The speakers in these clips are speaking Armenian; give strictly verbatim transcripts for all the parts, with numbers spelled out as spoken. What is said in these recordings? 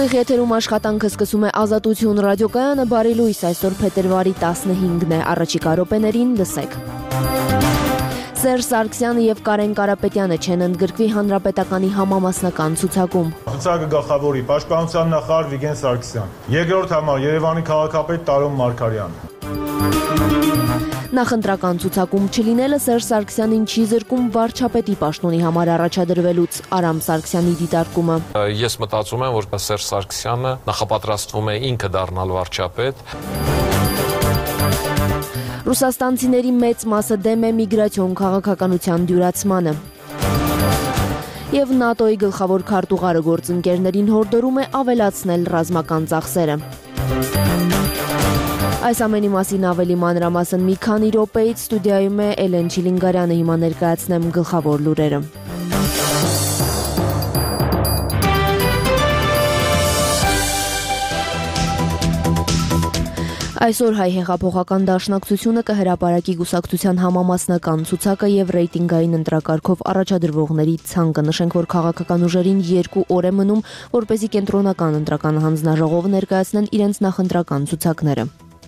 Ուղիղ եթերում աշխատանքը սկսում է Ազատություն ռադիոկայանը, բարի լույս, այսօր փետրվարի տասնհինգն է, առաջիկա րոպեներին լսեք։ Սերժ Սարգսյանը եւ Կարեն Կարապետյանը չեն ընդգրկվի Հանրապետականի համամասնական ցուցակում։ Ցուցակը գլխավորի Պաշտպանության նախարար Վիգեն Սարգսյան, երկրորդ համար Երևանի քաղաքապետ Տարոն Մարգարյան։ Նախընտրական ցուցակում չլինելը Սերժ Սարգսյանին չի զրկում վարչապետի պաշտոնի համար առաջադրվելուց, Արամ Սարգսյանի դիտարկումը։ Ես մտածում եմ, որ Սերժ Սարգսյանը նախապատրաստվում է ինքը դառնալ վարչապետ։ Ռուսաստանցիների մեծ մասը դեմ է միգրացիոն քաղաքականության դյուրացմանը։ Եվ ՆԱՏՕ-ի գլխավոր քարտուղարը գործընկերներին հորդորում է ավելացնել ռազմական ծախսերը։ Այս ամենի մասին ավելի մանրամասն մի քանի րոպեից ստուդիայում է Էլեն Չիլինգարյանը, հիմա ներկայացնեմ գլխավոր լուրերը։ Այսօր Հայ հեղափոխական դաշնակցությունը կհրապարակի կուսակցության համամասնական ցուցակը եւ ռեյտինգային ընտրակարգով առաջադրվողների ցանկը։ Նշենք, որ քաղաքական ուժերին երկու օր է մնում, որպեսզի կենտրոնական ընտրական հանձնաժողովը ներկայացնեն իրենց նախընտրական ցուցակները։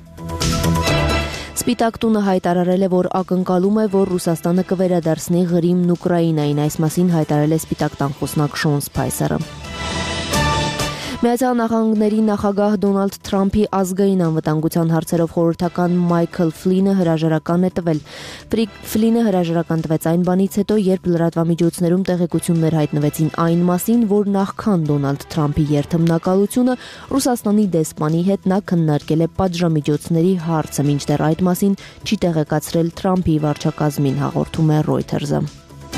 Սպիտակ տունը հայտարարել է, որ ակնկալում է, որ Ռուսաստանը կվերադարձնի Ղրիմն Ուկրաինային, այս մասին հայտարարել է Սպիտակ տան խոսնակ Շոն Սփայսերը։ Միացյալ Նահանգների նախագահ Դոնալդ Թրամփի ազգային անվտանգության հարցերով խորհրդական Մայքլ Ֆլինը հրաժարական է տվել։ Ֆլինը հրաժարական տվեց այն բանից հետո, երբ լրատվամիջոցներում տեղեկություններ հայտնվեցին այն մասին, որ նախքան Դոնալդ Թրամփի երթմնակալությունը Ռուսաստանի դեսպանի հետ նա քննարկել է պատժամիջոցների հարցը, մինչդեռ այդ մասին չի տեղեկացրել Թրամփի վարչակազմին, հաղորդում է Reuters-ը։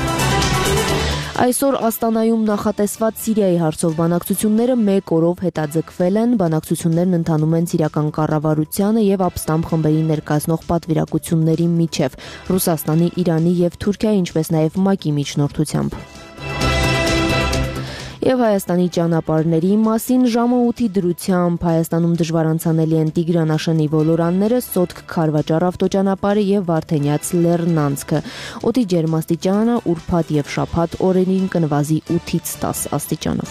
Այսօր Աստանայում նախատեսված Սիրիայի հարցով բանակցությունները մեկ օրով հետաձգվել են, բանակցություններն ընթանում են սիրիական կառավարությանը եւ ապստամբ խմբերի ներկայացնող պատվիրակությունների միջև, Ռուսաստանի, Իրանի եւ Թուրքիայի, ինչպես նաեւ ՄԱԿ-ի միջնորդությամբ։ Եվ Հայաստանի ճանապարհների մասին ժամը ութի դրությամբ Հայաստանում դժվար անցանելի են Տիգրանաշենի ոլորանները, Սոտք Քարվաճառ ավտոճանապարհը եւ Վարդենյաց Լեռնանցքը։ Օդի ջերմաստիճանը ուրբաթ եւ շաբաթ օրերին կնվազի ութից տաս աստիճանով։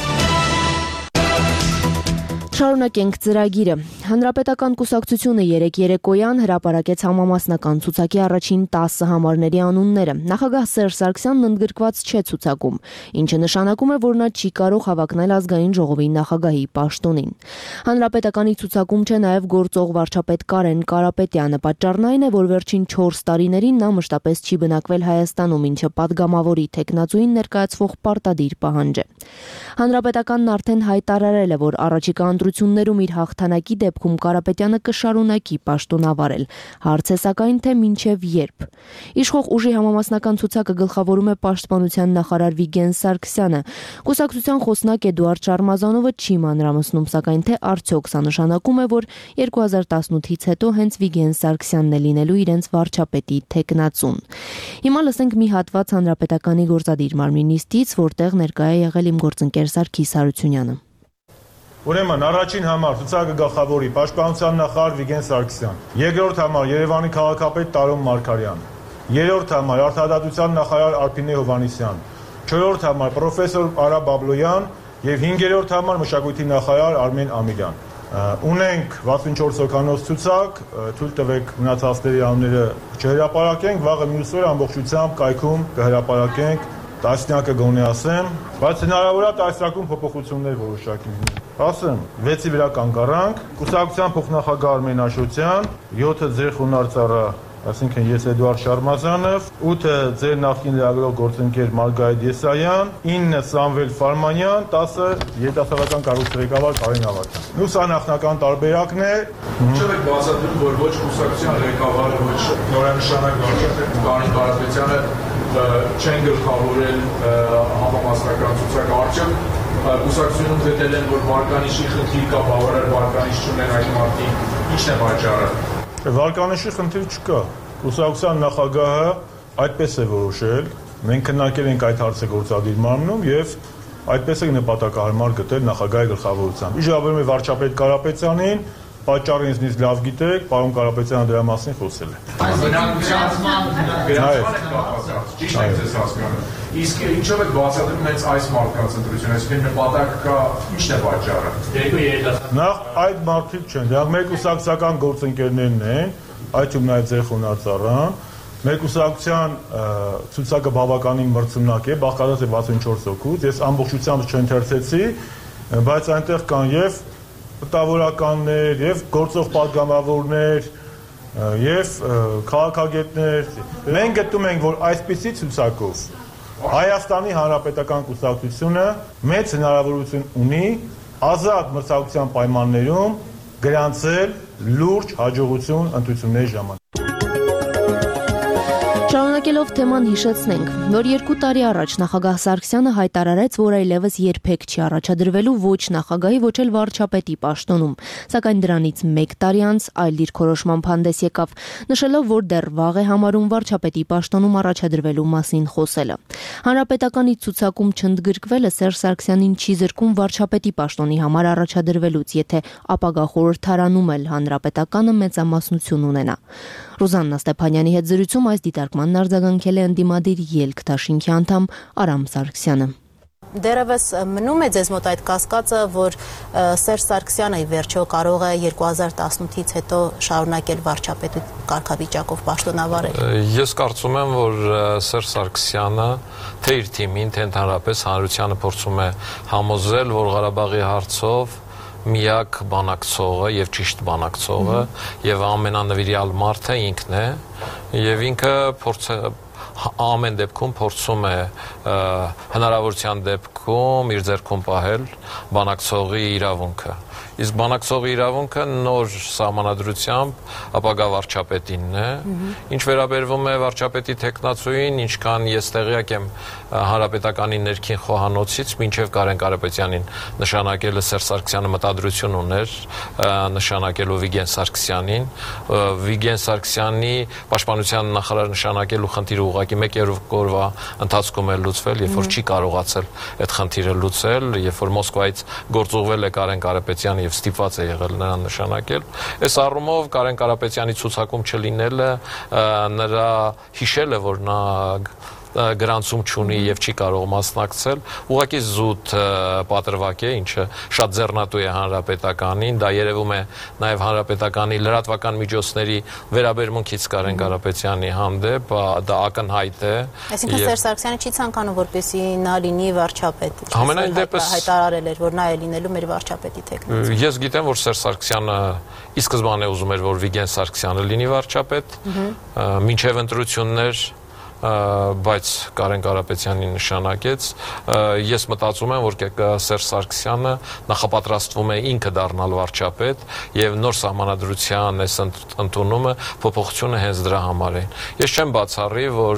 Շարունակենք ծրագիրը։ Հանրապետական կուսակցությունը երեկ երեկոյան հրապարակեց համամասնական ցուցակի առաջին տասը համարների անունները։ Նախագահ Սերժ Սարգսյանն ընդգրկված չէ ցուցակում, ինչը նշանակում է, որ նա չի կարող հավակնել ազգային ժողովի նախագահի պաշտոնին։ Հանրապետականի ցուցակում չէ նաև գործող վարչապետ Կարեն Կարապետյանը։ Պատճառն այն է, որ վերջին չորս տարիներին նա մշտապես չի բնակվել Հայաստանում, ինչը պատգամավորի թեկնածուին ներկայացվող պարտադիր պահանջ է։ Հանրապետականն արդեն հայտարարել է, որ առաջիկա ընտրություններում իր հաղթանակի դեպքում Կարապետյանը կշարունակի պաշտոնավարել։ Հարց է սակայն, թե մինչև երբ։ Իշխող ուժի համամասնական ցուցակը գլխավորում է Պաշտպանության նախարար Վիգեն Սարգսյանը։ Կուսակցության խոսնակ Էդուարդ Շարմազանովը չի մանրամասնում, սակայն թե արդյոք սա նշանակում է, որ երկու հազար տասնութից հետո հենց Վիգեն Սարգսյանն է լինելու իրենց վարչապետի թեկնածուն։ Հիմա լսենք մի հատված Հանրապետականի գործադիր մարմնի նիստից, որտեղ ներկա է եղել իմ գործընկեր Սարգիս Հարությունյանը։ Ուրեմն առաջին համար ցուցակը գլխավորի Պաշտպանության նախարար Վիգեն Սարգսյան, երկրորդ համար Երևանի քաղաքապետ Տարոն Մարգարյան, երրորդ համար Արտադրության նախարար Արփինե Հովհաննիսյան, չորրորդ համար պրոֆեսոր Արա Բաբլոյան եւ հինգերորդ համար մշակույթի նախարար Արմեն Ամիրյան։ Ունենք վաթսունչորս հոգանոց ցուցակ, թույլ տվեք մնացածների անունները չհրապարակենք, վաղը մյուս օրը ամբողջությամբ կայքում կհրապարակենք, տասնյակը գոնե ասեմ, բայց հնարավոր է տասնյակում փոփոխություններ որոշակի լինի։ Ասեմ, վեցի վրա կանգառանք, կուսակցության փոխնախագահ Արմեն Աշոտյան, յոթը ձեր խոնարհծառա, այսինքն ես Էդուարդ Շարմազանով, ութը ձեր նախկին լրագրող գործընկեր Մարգարիտ Եսայան, ինը Սամվել Ֆարմանյան, տասը երիտասարդական կառույցի ղեկավար Կարեն Ավագյան։ Ու սա նախնական տարբերակն է։ Ինչու եք բացատրում, որ ոչ կուսակցության ղեկավարը, ոչ նորանշանակ վարչապետ Կարեն Կարապետյանը չեն գլխավորել համամասնական ցուցակը, արդյոք կուսակցությունում գտել են, որ վարկանիշի խնդիր կա, բավարար վարկանիշ չունեն այդ մարդիկ, ի՞նչն է պատճառը։ Վարկանիշի խնդիր չկա։ Կուսակցության նախագահը այդպես է որոշել, մենք քննարկել ենք այդ հարցը գործադիր մարմնում եւ այդպես է նպատակահարմար գտել նախագահի գլխավորությամբ։ Իժաբերում է վարչապետ Կարապետյանին, պատճառը ինձնից լավ գիտեք, պարոն Կարապետյանը դրա մասին խոսել է։ Բնակության ճիշտ է ձեզ հասկանում։ Իսկ ինչով եք բացատրում հենց այս մարդկանց ընտրությունը, այսինքն նպատակ կա, ի՞նչն է պատճառը։ Նախ այդ մարդիկ չեն, դրանք մեր կուսակցական գործընկերներն են, այդ թվում նաև ձեր խոնարհծառան։ Մեր կուսակցության ցուցակը բավականին մրցունակ է, բաղկացած է վաթսունչորս հոգուց, ես ամբողջությամբ չընթերցեցի, բայց այնտեղ կան եւ մտավորականներ, եւ գործող պատգամավորներ, եւ քաղաքագետներ։ Մենք գտնում ենք, որ այսպիսի ցուցակով Հայաստանի Հանրապետական կուսակցությունը մեծ հնարավորություն ունի ազատ մրցակցության պայմաններում գրանցել լուրջ հաջողություն ընտրությունների ժամանակ։ Շարունակելով թեման հիշեցնենք, որ երկու տարի առաջ նախագահ Սարգսյանը հայտարարեց, որ այլևս երբեք չի առաջադրվելու ոչ նախագահի, ոչ էլ վարչապետի պաշտոնում, սակայն դրանից մեկ տարի անց այլ դիրքորոշմամբ հանդես եկավ, նշելով, որ դեռ վաղ է համարում վարչապետի պաշտոնում առաջադրվելու մասին խոսելը։ Հանրապետականի ցուցակում չընդգրկվելը Սերժ Սարգսյանին չի զրկում վարչապետի պաշտոնի համար առաջադրվելուց, եթե ապագա խորհրդարանում էլ հանրապետականը մեծամասնություն ունենա։ Ռուզաննա Ստեփանյանի հետ զրույցում այս դիտարկմանն արձագանքել է ընդդիմադիր ելք դաշինքի անդամ Արամ Սարգսյանը։ Դերևս մնում է ձեզ մոտ այդ կասկածը, որ Սերժ Սարգսյանը ի վերջո կարող է երկու հազար տասնութից հետո շարունակել վարչապետի կարգավիճակով պաշտոնավարել։ Ես կարծում եմ, որ Սերժ Սարգսյանը թե իր թիմին, թե ընդհանրապես հանրությանը փորձում է համոզել, որ Ղարաբաղի հարցով միակ բանակցողը եւ ճիշտ բանակցողը եւ ամենանվիրյալ մարդը ինքն է եւ ինքը փորձը ամեն դեպքում փորձում է հնարավորության դեպքում իր ձեռքում պահել բանակցողի իրավունքը։ Իսկ բանակցողի իրավունքը նոր սահմանադրությամբ ապագա վարչապետինն է։ Ինչ վերաբերվում է վարչապետի տեխնացուին, ինչքան ես տեղյակ եմ հանրապետականի ներքին խոհանոցից, մինչև Կարեն Կարապետյանին նշանակելը Սերժ Սարգսյանը մտադրություն ուներ նշանակելու Վիգեն Սարգսյանին, Վիգեն Սարգսյանի պաշտպանության նախարար նշանակելու խնդիրը ուղղակի մեկ օրվա ընթացքում է լուծվել, երբ որ չի կարողացել այդ խնդիրը լուծել, երբ որ Մոսկվայից գործուղվել է Կարեն Կարապետյանը եւ ստիպված է եղել նրան նշանակել։ Այս առումով Կարեն Կարապետյանի ցուցակում չլինելը նրա հիշելը, որ նա գրանցում չունի եւ չի կարող մասնակցել, ուղղակի զուտ պատրվակ է, ինչը շատ ձեռնատու է հանրապետականին, դա երևում է նաեւ հանրապետականի լրատվական միջոցների վերաբերմունքից Կարեն Կարապետյանի հանդեպ, դա ակնհայտ է։ Այսինքն Սերժ Սարգսյանը չի ցանկանում, որպեսզի նա լինի վարչապետ։ Համենայն դեպս հայտարարել էր, որ նա է լինելու մեր վարչապետի տեխնացու։ Ես գիտեմ, որ Սերժ Սարգսյանը ի սկզբանե ուզում էր, որ Վիգեն Սարգսյանը լինի վարչապետ, մինչև ընտրություններ բայց Կարեն Կարապետյանին նշանակեց, ես մտածում եմ, որ Սերժ Սարգսյանը նախապատրաստվում է ինքը դառնալ վարչապետ եւ նոր սահմանադրության այս ընդունումը փոփոխությունը հենց դրա համար է։ Ես չեմ բացառի, որ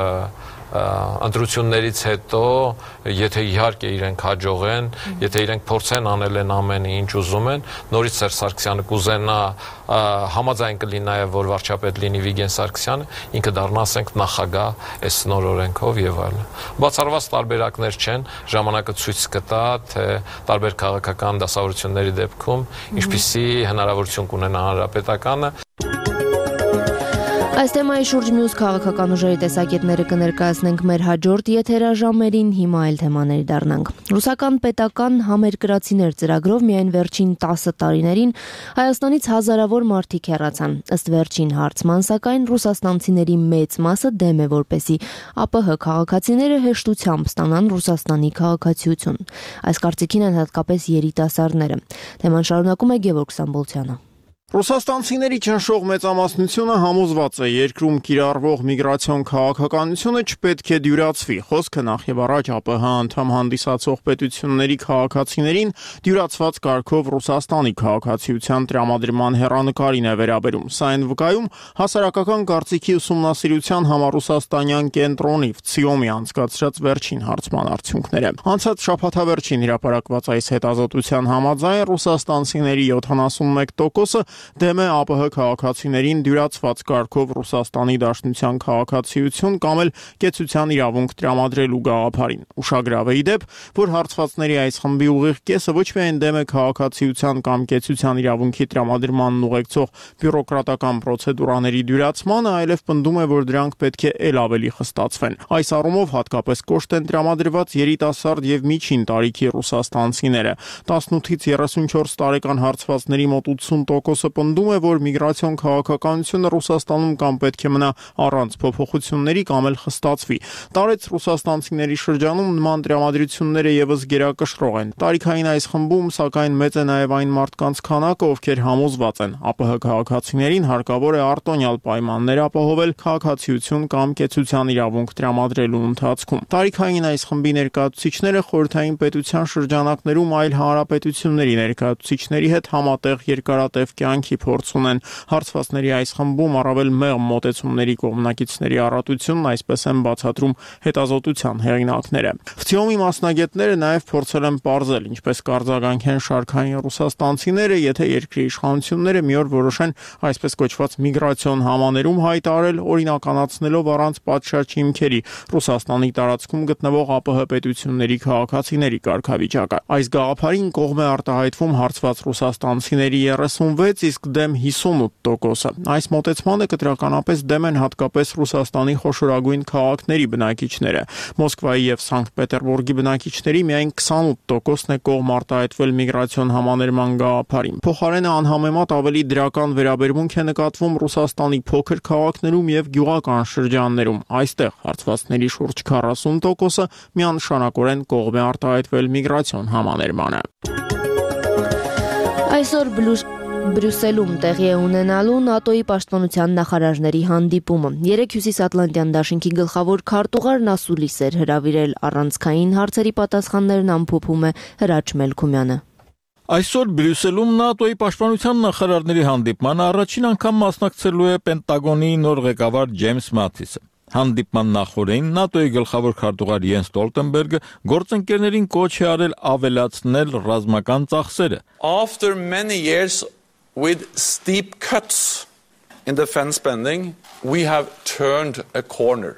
ընտրություններից հետո, եթե իհարկե իրենք հաջողեն, եթե իրենք փորձեն անել են ամենը ինչ ուզում են, նորից Սերժ Սարգսյանը կուզենա համաձայն կլինի նաև, որ վարչապետ լինի Վիգեն Սարգսյանը, ինքը դառնա, ասենք, նախագահ այս նոր օրենքով եւ այլն։ Բացառված տարբերակներ չեն, ժամանակը ցույց կտա, թե տարբեր քաղաքական դասավորությունների դեպքում ինչպիսի հնարավորություն կունենա հանրապետականը։ Այս թեմայի շուրջ մյուս քաղաքական ուժերի տեսակետները կներկայացնենք մեր հաջորդ եթերաժամերին, հիմա այլ թեմաների դառնանք։ Ռուսական պետական համերկրացիներ ծրագրով միայն վերջին տասը տարիներին Հայաստանից հազարավոր մարդիկ հեռացան։ Ըստ վերջին հարցման, սակայն ռուսաստանցիների մեծ մասը դեմ է, որպեսզի ԱՊՀ քաղաքացիները հեշտությամբ ստանան Ռուսաստանի քաղաքացիություն։ Այս կարծիքին են հատկապես երիտասարդները։ Թեման շարունակում է Գևորգ Սամբոլցյանը։ Ռուսաստանցիների ճնշող մեծամասնությունը համոզված է, երկրում կիրառվող միգրացիոն քաղաքականությունը չպետք է դյուրացվի։ Խոսքը նախ եւ առաջ ԱՊՀ անդամ հանդիսացող պետությունների քաղաքացիներին դյուրացված կարգով Ռուսաստանի քաղաքացիության տրամադրման հեռանկարին է վերաբերում։ Սա այն վկայում հասարակական կարծիքի ուսումնասիրության համառուսաստանյան կենտրոնի վցիոմի անցկացրած վերջին հարցման արդյունքները։ Անցած շաբաթավերջին հրապարակված այս հետազոտության համաձայն ռուսաստանցիների յոթանասունմեկ տոկոսը դեմ է ԱՊՀ քաղաքացիներին դյուրացված կարգով Ռուսաստանի Դաշնության քաղաքացիություն կամ էլ կեցության իրավունք տրամադրելու գաղափարին։ Ուշագրավ է ի դեպ, որ հարցվածների այս խմբի ուղիղ կեսը ոչ միայն դեմ է քաղաքացիության կամ կեցության իրավունքի տրամադրմանն ուղեկցող բյուրոկրատական պրոցեդուրաների դյուրացմանը, այլև պնդում է, որ դրանք պետք է ել ավելի խստացվեն։ Այս առումով հատկապես կոշտ են տրամադրված երիտասարդ եւ միջին տարիքի ռուսաստանցիները։ տասնութից երեսունչորս տարեկան հարցվածների մոտ ութսուն տոկոսը պնդում է, որ միգրացիոն քաղաքականությունը Ռուսաստանում կամ պետք է մնա առանց փոփոխությունների կամ էլ խստացվի։ Տարեց ռուսաստանցիների շրջանում նման տրամադրությունները եւս գերակշռող են։ Տարիքային այս խմբում, սակայն, մեծ է նաեւ այն մարդկանց քանակը, ովքեր համոզված են ԱՊՀ քաղաքացիներին հարկավոր է արտոնյալ պայմաններ ապահովել քաղաքացիություն կամ կեցության իրավունք տրամադրելու ընթացքում։ Տարիքային այս խմբի ներկայացուցիչները խորհրդային պետության շրջանակներում այլ հանրապետությունների ներկայացուցիչների հետ համատեղ երկարատև կյանքի փորձ ունեն։ Հարցվածների այս խմբում առավել մեղմ մոտեցումների կողմնակիցների առատությունն այսպես են բացատրում հետազոտության հեղինակները։ ՎԹԻՕՄ-ի մասնագետները նաև փորձել են պարզել, ինչպես կարձագանքեն շարքային ռուսաստանցիները, եթե երկրի իշխանությունները մի օր որոշեն այսպես կոչված միգրացիոն համաներում հայտարարել, օրինականացնելով առանց պատշաճ հիմքերի Ռուսաստանի տարածքում գտնվող ԱՊՀ պետությունների քաղաքացիների կարգավիճակը։ Այս գաղափարին կողմ է արտահայտվում հարցված ռուսաստանցիների երեսունվեց, իսկ դեմ հիսունութ տոկոսը։ Այս մոտեցմանը կտրականապես դեմ են հատկապես Ռուսաստանի խոշորագույն քաղաքների բնակիչները։ Մոսկվայի եւ Սանկտ Պետերբուրգի բնակիչների միայն քսանութ տոկոսն է կողմ արտահայտվել միգրացիոն համաներման գաղափարին։ Փոխարենը անհամեմատ ավելի դրական վերաբերմունք է նկատվում Ռուսաստանի փոքր քաղաքներում եւ գյուղական շրջաններում։ Այստեղ հարցվածների շուրջ քառասուն տոկոսը միանշանակորեն կողմ է արտահայտվել միգրացիոն համաներմանը։ Այսօր Բրյուսելում տեղի է ունենալու ՆԱՏՕ-ի պաշտպանության նախարարների հանդիպումը։ Երեկ Հյուսիսատլանտյան դաշինքի գլխավոր քարտուղար Նասուլիս էր հրավիրել, առանցքային հարցերի պատասխաններն ամփոփում է Հրաչ Մելքումյանը։ Այսօր Բրյուսելում ՆԱՏՕ-ի պաշտպանության նախարարների հանդիպմանը առաջին անգամ մասնակցելու է Պենտագոնի նոր ղեկավար Ջեյմս Մաթիսը։ Հանդիպման նախօրեին ՆԱՏՕ-ի գլխավոր քարտուղար Յենս Ստոլտենբերգը գործընկերներին կոչ է արել ավելացնել ռազմական ծախսերը։ After many years with steep cuts in defense spending, we have turned a corner.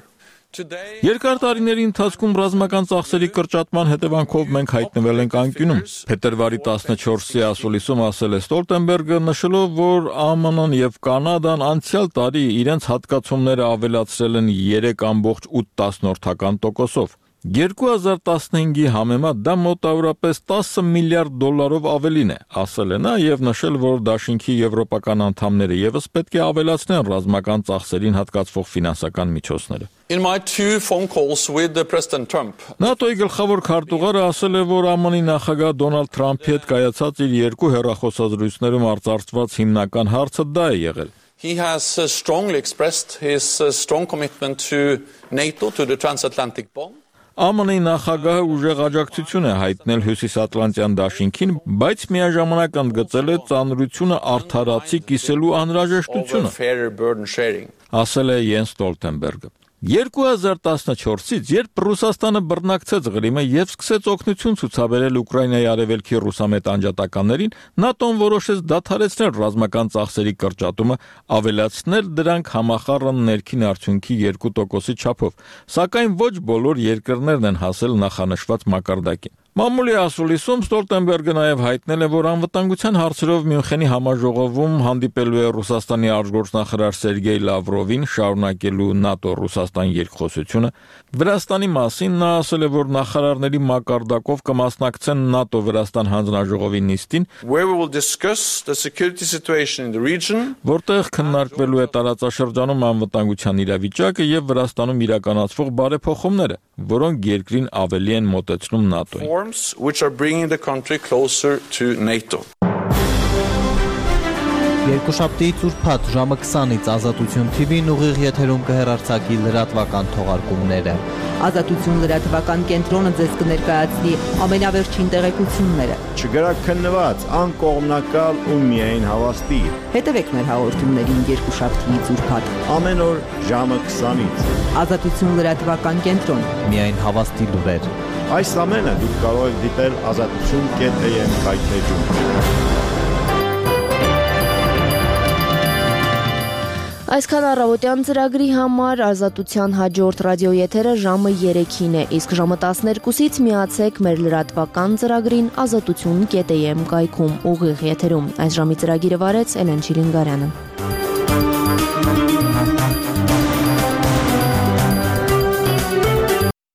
Երկար տարիների ընթացքում ռազմական ծախսերի կրճատման հետևանքով մենք հայտնվել ենք անկյունում։ Փետրվարի տասնչորսի ասուլիսում ասել է Ստոլտենբերգը, նշելով, որ ԱՄՆ-ն եւ Կանադան անցյալ տարի իրենց հատկացումները ավելացրել են երեք կόμ ութ տոկոսով։ երկու հազար տասնհինգի համեմատ դա մոտավորապես տասը միլիարդ դոլարով ավելին է, ասել է նա եւ նշել, որ դաշինքի եվրոպական անդամները եւս պետք է ավելացնեն ռազմական ծախսերին հատկացվող ֆինանսական միջոցները։ In my two phone calls with the President Trump, ՆԱՏՕ-ի գլխավոր քարտուղարը ասել է, որ ԱՄՆ-ի նախագահ Դոնալդ Թրամփի հետ կայացած իր երկու հեռախոսազրույցներում արծարծված հիմնական հարցը դա է եղել։ He has uh, strongly expressed his uh, strong commitment to NATO, to the transatlantic bond. ԱՄՆ-ի նախագահը ուժեղ աջակցություն է հայտնել Հյուսիսատլանտյան դաշինքին, բայց միաժամանակ ընդգծել է ծանրությունը արդարացի կիսելու անհրաժեշտությունը, ասել է Յենս Ստոլտենբերգը։ երկու հազար տասնչորսից, երբ Ռուսաստանը բռնակցեց Ղրիմը եւ սկսեց օգնություն ցուցաբերել Ուկրաինայի արևելքի ռուսամետ անջատականներին, ՆԱՏՕ-ն որոշեց դադարեցնել ռազմական ծախսերի կրճատումը, ավելացնել դրանք համախառն ներքին արդյունքի երկու տոկոսի չափով, սակայն ոչ բոլոր երկրներն են հասել նախանշված մակարդակին։ Մամուլի ասուլիսում Ստոլտենբերգը նաև հայտնել է, որ անվտանգության հարցերով Մյունխենի համաժողովում հանդիպելու է Ռուսաստանի արտգործնախարար Սերգեյ Լավրովին, շարունակելու ՆԱՏՕ-Ռուսաստան երկխոսությունը։ Վրաստանի մասին նա ասել է, որ նախարարների մակարդակով կմասնակցեն ՆԱՏՕ-Վրաստան հանձնաժողովի նիստին, որտեղ քննարկվելու է տարածաշրջանում անվտանգության իրավիճակը եւ Վրաստանում իրականացվող բարեփոխումները, որոնք երկրին ավելի են մոտեցնում ՆԱՏՕ-ին։ Which are bringing the country closer to NATO. Երկուշաբթիից ուրբաթ ժամը քսանից Ազատություն Թի Վին ուղիղ եթերում կհեռարձակի լրատվական թողարկումները։ Ազատություն լրատվական կենտրոնը ձեզ կներկայացնի ամենավերջին տեղեկությունները։ Չգրաքննված, անկողմնակալ ու միայն հավաստի։ Հետևեք մեր հաղորդումներին երկուշաբթիից ուրբաթ ամեն օր ժամը քսանից։ Ազատություն լրատվական կենտրոն։ Միայն հավաստի լուրեր։ Այս ամենը դուք կարող եք դիտել ազատություն կետ էմ քայթեջում։ Այսքան առավոտյան ծրագրի համար ազատության հաջորդ ռադիոեթերը ժամը երեքին է, իսկ ժամը տասներկուսից միացեք մեր լրատվական ծրագրին ազատություն կետ է եմ կայքում ուղիղ եթերում։ Այս ժամի ծրագիրը վարեց Էլեն Չիլինգարյանը։